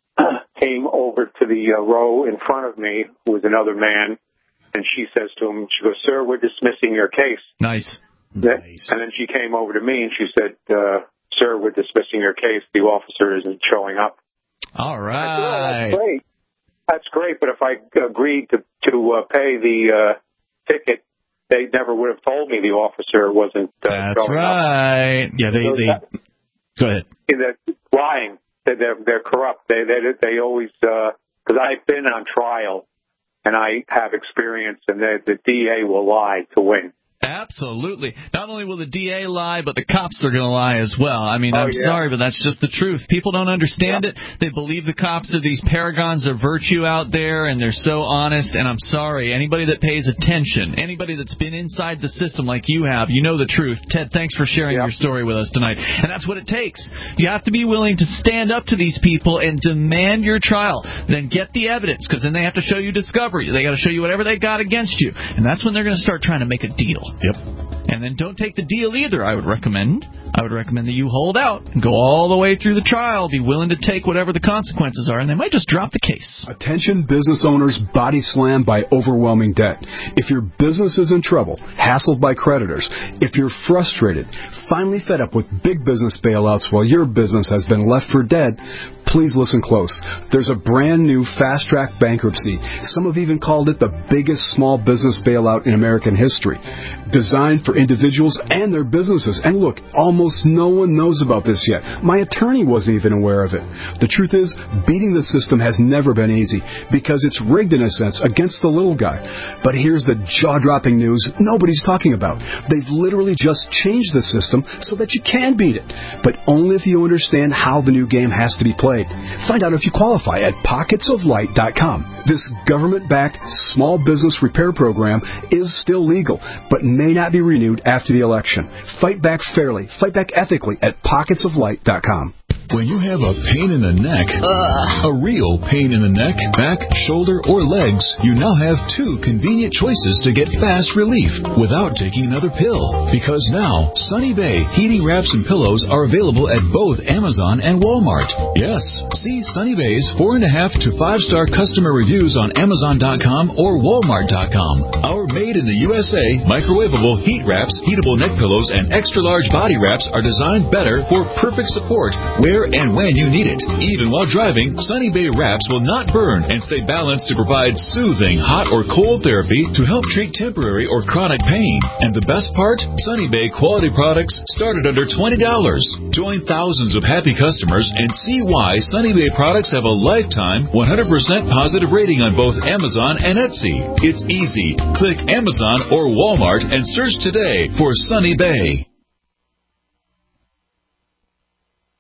came over to the row in front of me, who was another man, and she says to him, she goes, sir, we're dismissing your case. Nice. And then she came over to me, and she said, sir, we're dismissing your case. The officer isn't showing up. All right. I said, oh, that's great. That's great, but if I agreed to pay the ticket, they never would have told me the officer wasn't showing up. That's right. Yeah, they go ahead. They're lying. They're corrupt. They always, because I've been on trial and I have experience, and the DA will lie to win. Absolutely. Not only will the DA lie, but the cops are going to lie as well. I mean, I'm sorry, but that's just the truth. People don't understand it. They believe the cops are these paragons of virtue out there, and they're so honest, and I'm sorry. Anybody that pays attention, anybody that's been inside the system like you have, you know the truth. Ted, thanks for sharing your story with us tonight. And that's what it takes. You have to be willing to stand up to these people and demand your trial. Then get the evidence, because then they have to show you discovery. They got to show you whatever they got against you. And that's when they're going to start trying to make a deal. Yep. And then don't take the deal either, I would recommend. I would recommend that you hold out and go all the way through the trial, be willing to take whatever the consequences are, and they might just drop the case. Attention business owners body slammed by overwhelming debt. If your business is in trouble, hassled by creditors, if you're frustrated, finally fed up with big business bailouts while your business has been left for dead, please listen close. There's a brand new fast-track bankruptcy. Some have even called it the biggest small business bailout in American history. Designed for individuals and their businesses. And look, almost no one knows about this yet. My attorney wasn't even aware of it. The truth is, beating the system has never been easy because it's rigged in a sense against the little guy. But here's the jaw-dropping news nobody's talking about. They've literally just changed the system so that you can beat it. But only if you understand how the new game has to be played. Find out if you qualify at pocketsoflight.com. This government-backed small business repair program is still legal, but may not be renewed after the election. Fight back fairly, fight back ethically at pocketsoflight.com. When you have a pain in the neck, a real pain in the neck, back, shoulder, or legs, you now have two convenient choices to get fast relief without taking another pill. Because now, Sunny Bay heating wraps and pillows are available at both Amazon and Walmart. Yes, see Sunny Bay's 4.5 to 5-star customer reviews on Amazon.com or Walmart.com. Our made in the USA microwavable heat wraps, heatable neck pillows, and extra large body wraps are designed better for perfect support where and when you need it. Even while driving, Sunny Bay wraps will not burn and stay balanced to provide soothing hot or cold therapy to help treat temporary or chronic pain. And the best part? Sunny Bay quality products start at under $20. Join thousands of happy customers and see why Sunny Bay products have a lifetime 100% positive rating on both Amazon and Etsy. It's easy. Click Amazon or Walmart and search today for Sunny Bay.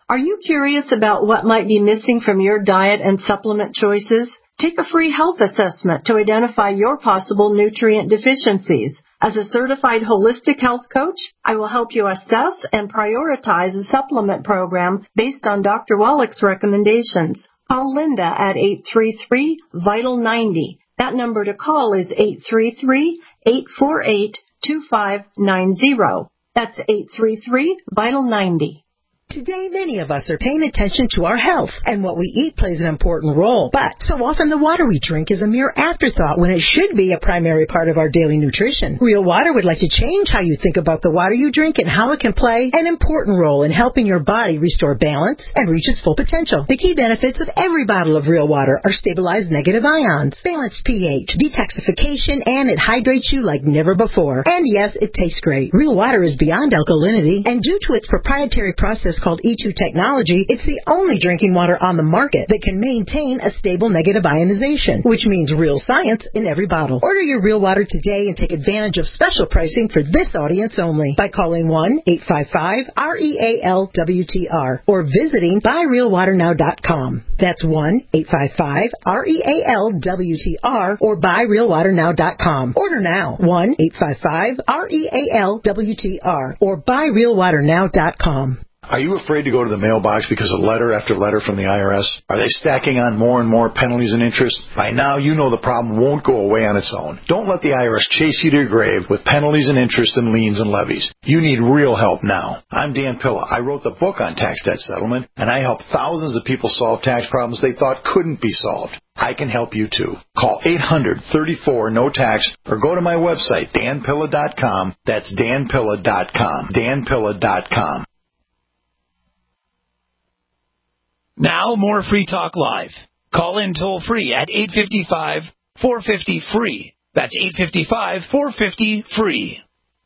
Are you curious about what might be missing from your diet and supplement choices? Take a free health assessment to identify your possible nutrient deficiencies. As a certified holistic health coach, I will help you assess and prioritize a supplement program based on Dr. Wallach's recommendations. Call Linda at 833-VITAL-90. That number to call is 833-848-2590. That's 833-VITAL-90. Today, many of us are paying attention to our health, and what we eat plays an important role. But so often the water we drink is a mere afterthought when it should be a primary part of our daily nutrition. Real Water would like to change how you think about the water you drink and how it can play an important role in helping your body restore balance and reach its full potential. The key benefits of every bottle of Real Water are stabilized negative ions, balanced pH, detoxification, and it hydrates you like never before. And yes, it tastes great. Real Water is beyond alkalinity, and due to its proprietary process called E2 technology, it's the only drinking water on the market that can maintain a stable negative ionization, which means real science in every bottle. Order your Real Water today and take advantage of special pricing for this audience only by calling 1-855-REAL-WTR or visiting buyrealwaternow.com. That's 1-855-REAL-WTR or buyrealwaternow.com. Order now. 1-855-REAL-WTR or buyrealwaternow.com. Are you afraid to go to the mailbox because of letter after letter from the IRS? Are they stacking on more and more penalties and interest? By now, you know the problem won't go away on its own. Don't let the IRS chase you to your grave with penalties and interest and liens and levies. You need real help now. I'm Dan Pilla. I wrote the book on tax debt settlement, and I help thousands of people solve tax problems they thought couldn't be solved. I can help you too. Call 800-34-NO-TAX or go to my website, danpilla.com. That's danpilla.com. danpilla.com. Now, more Free Talk Live. Call in toll-free at 855-450-FREE. That's 855-450-FREE.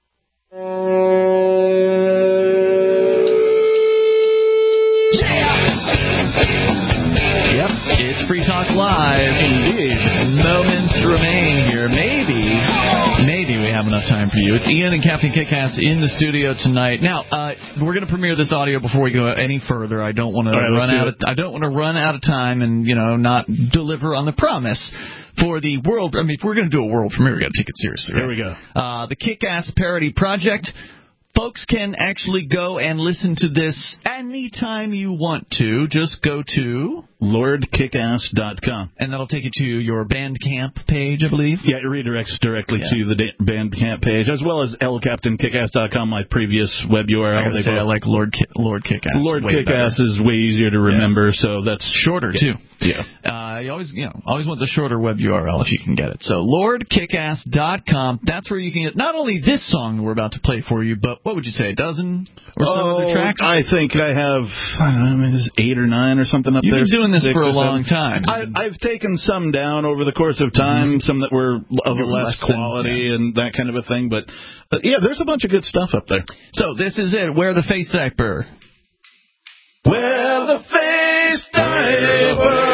Yep, it's Free Talk Live. Indeed. Moments remain here. Maybe we have enough time for you. It's Ian and Captain Kickass in the studio tonight. Now, we're going to premiere this audio before we go any further. I don't want to run out of time and not deliver on the promise for the world. I mean, if we're going to do a world premiere, we got to take it seriously. Right? Here we go. The Kick-Ass Parody Project. Folks can actually go and listen to this anytime you want to. Just go to LordKickass.com. And that'll take you to your Bandcamp page, I believe. Yeah, it redirects directly to the Bandcamp page, as well as LCaptainKickass.com, my previous web URL. I like Lord Kickass. Lord Kickass is way easier to remember, so that's shorter too. Yeah. You always want the shorter web URL if you can get it. So LordKickass.com. That's where you can get not only this song we're about to play for you, but what would you say, a dozen or so other tracks? I think I have 8 or 9 or something up there. You've been doing this for a long time. I've taken some down over the course of time, some that were of a less quality and that kind of a thing. But there's a bunch of good stuff up there. So this is it. Wear the face diaper. Wear the face diaper.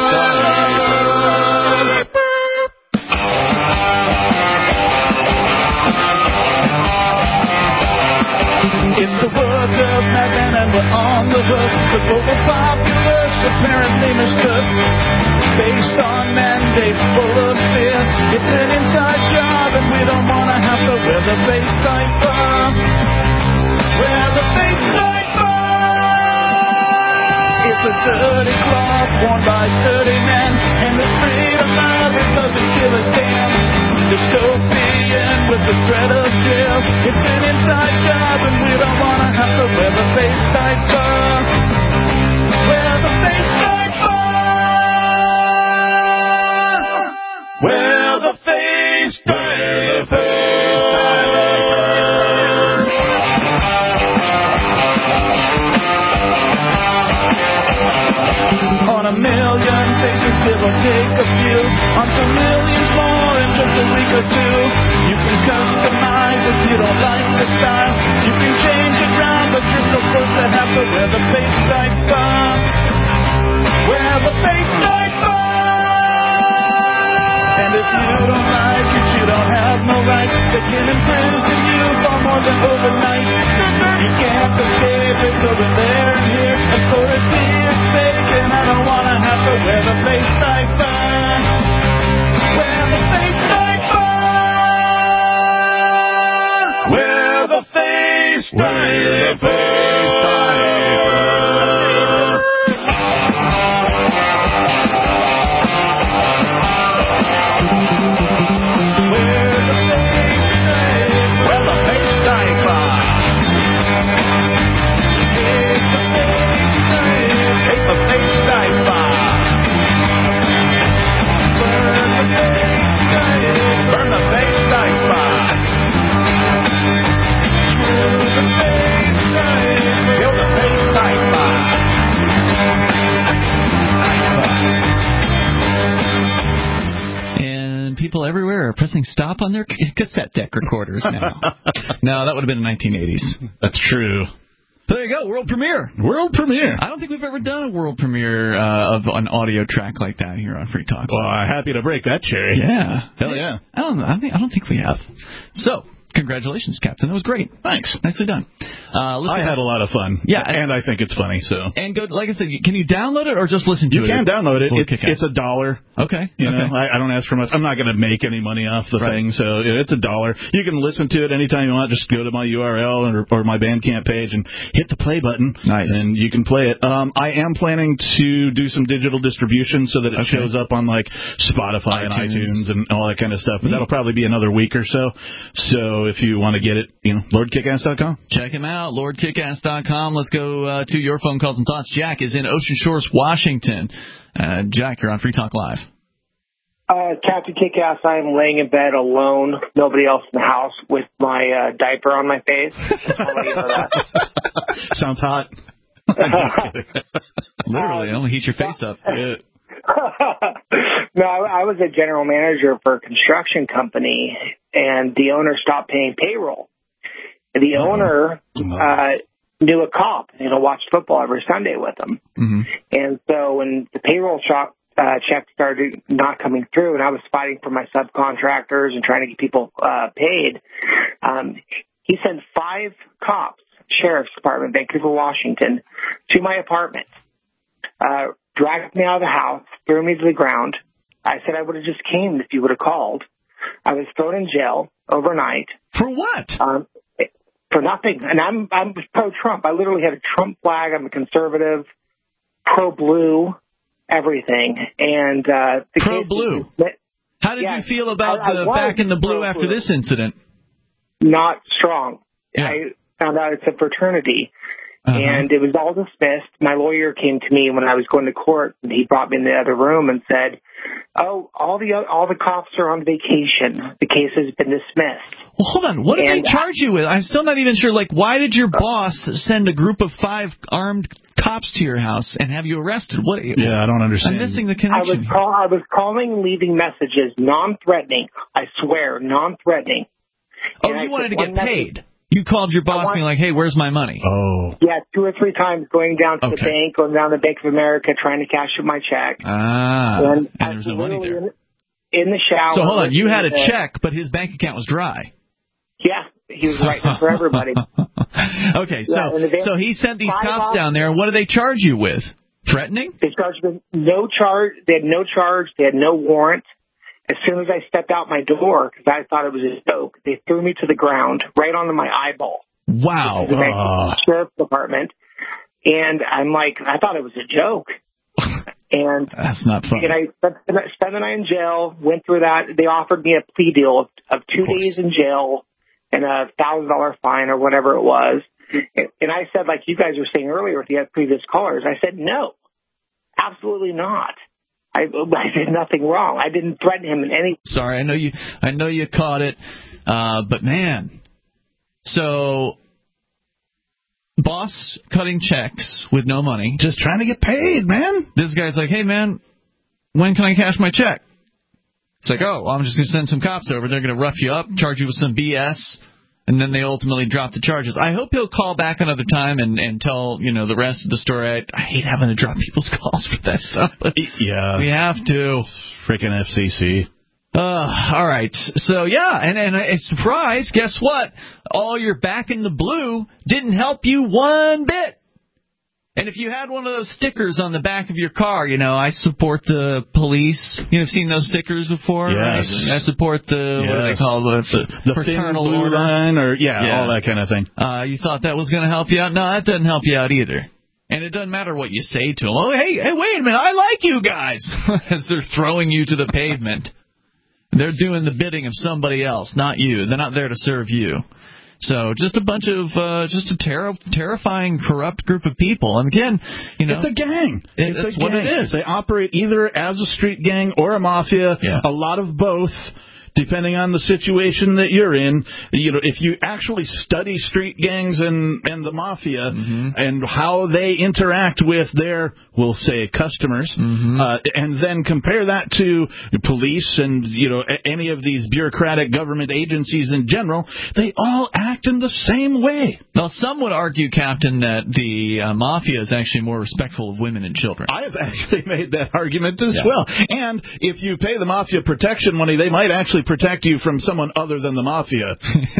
It's the work of madmen and we're on the hook. The global populace apparently mistook. Based on mandates full of fear. It's an inside job and we don't want to have to wear the face diaper. Wear the face diaper. It's a dirty cloth worn by dirty men. And the freedom of it doesn't kill a damn. Dystopian with the threat of jail. It's an inside job and we don't want to have to wear the face diaper. Wear the face diaper. Wear the face diaper. On a million faces, it'll take a few. Onto millions more in just a week or two. You can customize if you don't like the style. You can change it round, but you're still supposed to have to wear the face diaper. Wear the face diaper. And if you don't like it, you don't have no right. They can imprison you for more than overnight. You can't escape it over there and here. for its sake, and I don't want to have to wear the face diaper. Wear the face diaper. Wear the face diaper. People everywhere are pressing stop on their cassette deck recorders now. No, that would have been the 1980s. That's true. There you go, world premiere. World premiere. I don't think we've ever done a world premiere of an audio track like that here on Free Talk. Well, I'm happy to break that cherry. Yeah. Hell yeah. I don't think we have. So, congratulations, Captain. That was great. Thanks. Nicely done. I had a lot of fun. Yeah. And I think it's funny, so. And go, like I said, can you download it or just listen to it? You can download it. It's $1. Okay. You know, I don't ask for much. I'm not going to make any money off the thing, so it's $1. You can listen to it anytime you want. Just go to my URL or my Bandcamp page and hit the play button. Nice. And you can play it. I am planning to do some digital distribution so that it shows up on like Spotify and iTunes and all that kind of stuff. But that'll probably be another week or so. So if you want to get it, LordKickass.com. Check him out, LordKickass.com. Let's go to your phone calls and thoughts. Jack is in Ocean Shores, Washington. Jack, you're on Free Talk Live. Captain Kickass, I am laying in bed alone, nobody else in the house, with my diaper on my face. I'll let you know that. Sounds hot. Literally, it'll heat your face up. No, I was a general manager for a construction company, and the owner stopped paying payroll. The owner knew a cop, watched football every Sunday with him. Mm-hmm. And so when the payroll check started not coming through, and I was fighting for my subcontractors and trying to get people paid, he sent 5 cops, Sheriff's Department, Vancouver, Washington, to my apartment, dragged me out of the house, threw me to the ground. I said I would have just came if you would have called. I was thrown in jail overnight. For what? For nothing. And I'm pro-Trump. I literally had a Trump flag. I'm a conservative, pro-blue, everything. And pro-blue. How did you feel about the back in the blue after this incident? Not strong. Yeah. I found out it's a fraternity. And it was all dismissed. My lawyer came to me when I was going to court, and he brought me in the other room and said, "Oh, all the cops are on vacation. The case has been dismissed." Well, hold on. What did they charge you with? I'm still not even sure. Like, why did your boss send a group of 5 armed cops to your house and have you arrested? What? Yeah, I don't understand. I'm missing the connection. I was calling and leaving messages, non-threatening. I swear, non-threatening. Oh, you wanted to get paid. You called your boss being like, hey, where's my money? Oh. Yeah, 2 or 3 times going down to the bank, going down to Bank of America, trying to cash in my check. And there's no money there. In the shower. So hold on, you had a check, but his bank account was dry. Yeah, he was writing for everybody. Okay, so he sent these cops down there, and what did they charge you with? Threatening? They charged me no charge. They had no charge. They had no warrant. As soon as I stepped out my door, because I thought it was a joke, they threw me to the ground, right onto my eyeball. Wow. The Sheriff's Department. And I'm like, I thought it was a joke. And that's not funny. And I spent the night in jail, went through that. They offered me a plea deal of 2 days in jail and a $1,000 fine or whatever it was. And I said, like you guys were saying earlier with the previous callers, I said, no, absolutely not. I did nothing wrong. I didn't threaten him in any. Sorry, I know you caught it, but man, so boss cutting checks with no money, just trying to get paid, man. This guy's like, hey man, when can I cash my check? It's like, oh, well, I'm just going to send some cops over. They're going to rough you up, charge you with some BS. And then they ultimately drop the charges. I hope he'll call back another time and tell, the rest of the story. I hate having to drop people's calls for that stuff. But yeah. We have to. Freaking FCC. All right. So, yeah, and a surprise, guess what? All your back in the blue didn't help you one bit. And if you had one of those stickers on the back of your car, I support the police. You've seen those stickers before, yes. Right? I support the, what do they call it, the fraternal blue order. Line, or all that kind of thing. You thought that was going to help you out? No, that doesn't help you out either. And it doesn't matter what you say to them. Oh, hey, wait a minute, I like you guys. As they're throwing you to the pavement. They're doing the bidding of somebody else, not you. They're not there to serve you. So just a bunch of just a terrifying, corrupt group of people. And again, it's a gang. That's what it is. They operate either as a street gang or a mafia. Yeah. A lot of both. Depending on the situation that you're in, if you actually study street gangs and the mafia and how they interact with their, we'll say, customers, and then compare that to police and any of these bureaucratic government agencies in general, they all act in the same way. Now, some would argue, Captain, that the mafia is actually more respectful of women and children. I have actually made that argument as well. And if you pay the mafia protection money, they might actually protect you from someone other than the mafia.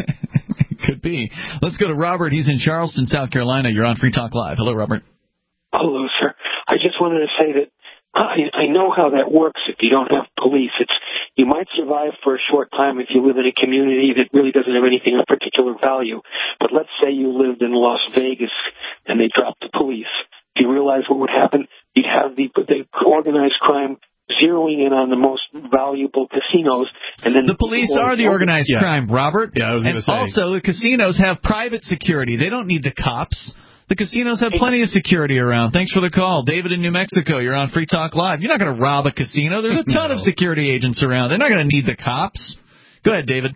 Could be. Let's go to Robert. He's in Charleston, South Carolina. You're on Free Talk Live. Hello, Robert. Hello, sir. I just wanted to say that I know how that works if you don't have police. You might survive for a short time if you live in a community that really doesn't have anything of particular value. But let's say you lived in Las Vegas and they dropped the police. Do you realize what would happen? You'd have the organized crime zeroing in on the most valuable casinos, and then the police are the organized crime, Robert. Yeah, I was going to say. Also, the casinos have private security. They don't need the cops. The casinos have plenty of security around. Thanks for the call. David in New Mexico, you're on Free Talk Live. You're not going to rob a casino. There's a ton of security agents around. They're not going to need the cops. Go ahead, David.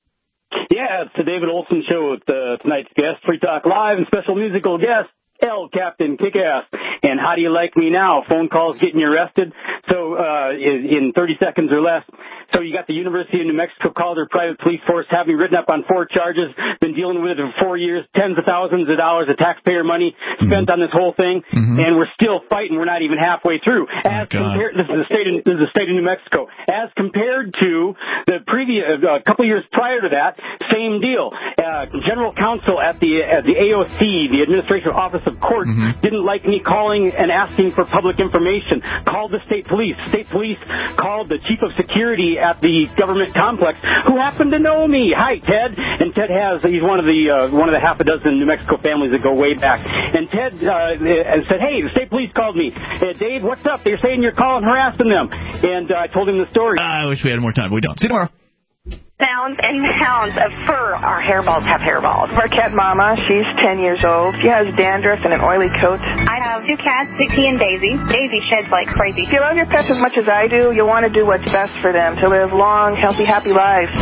Yeah, it's the David Olson Show with tonight's guest, Free Talk Live, and special musical guest, Captain Kickass. And how do you like me now? Phone calls getting you arrested. So in 30 seconds or less. So you got the University of New Mexico called their private police force, having written up on 4 charges, been dealing with it for 4 years, tens of thousands of dollars of taxpayer money spent on this whole thing, and we're still fighting. We're not even halfway through. This is the state of New Mexico. As compared to the previous a couple years prior to that, same deal. General counsel at the AOC, the Administrative Office of Court, didn't like me calling and asking for public information. Called the state police. State police called the chief of security at the government complex, who happened to know me. Hi, Ted. And Ted he's one of the half a dozen New Mexico families that go way back. And Ted said, hey, the state police called me. Dave, what's up? They're saying you're calling harassing them. And I told him the story. I wish we had more time, but we don't. See you tomorrow. Pounds and pounds of fur. Our hairballs have hairballs. Marquette Mama, she's 10 years old. She has dandruff and an oily coat. I have 2 cats, Dixie and Daisy. Daisy sheds like crazy. If you love your pets as much as I do, you'll want to do what's best for them to live long, healthy, happy lives.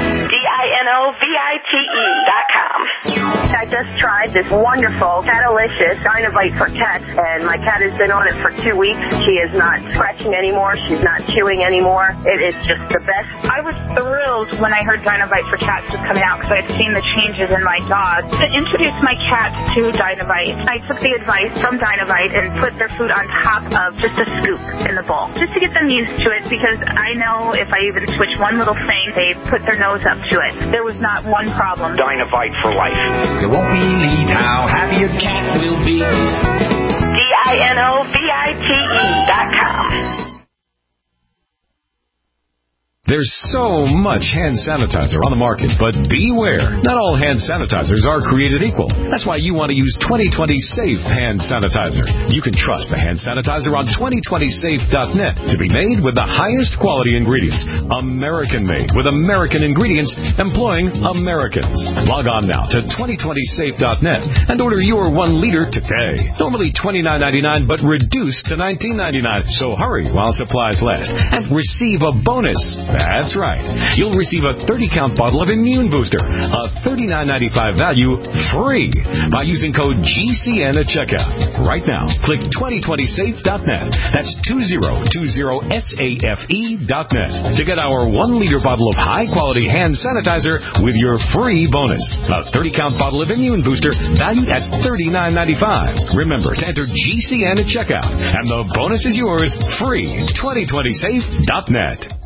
DINOVITE.com. I just tried this wonderful Catalicious Dynovite for cats, and my cat has been on it for 2 weeks. She is not scratching anymore. She's not chewing anymore. It is just the best. I was thrilled when I heard Dynovite for cats was coming out because I had seen the changes in my dog. To introduce my cat to Dynovite, I took the advice from Dynovite and put their food on top of just a scoop in the bowl, just to get them used to it, because I know if I even switch one little thing, they put their nose up to it. There was not one problem. Dynovite for life. You won't believe how happy your cat will be. DINOVITE.com. There's so much hand sanitizer on the market, but beware. Not all hand sanitizers are created equal. That's why you want to use 2020 Safe Hand Sanitizer. You can trust the hand sanitizer on 2020safe.net to be made with the highest quality ingredients. American-made with American ingredients employing Americans. Log on now to 2020safe.net and order your 1 liter today. Normally $29.99, but reduced to $19.99. So hurry while supplies last and receive a bonus. That's right. You'll receive a 30-count bottle of Immune Booster, a $39.95 value, free by using code GCN at checkout. Right now, click 2020safe.net. That's 2020safe.net to get our 1-liter bottle of high-quality hand sanitizer with your free bonus. A 30-count bottle of Immune Booster valued at $39.95. Remember to enter GCN at checkout, and the bonus is yours free. 2020safe.net.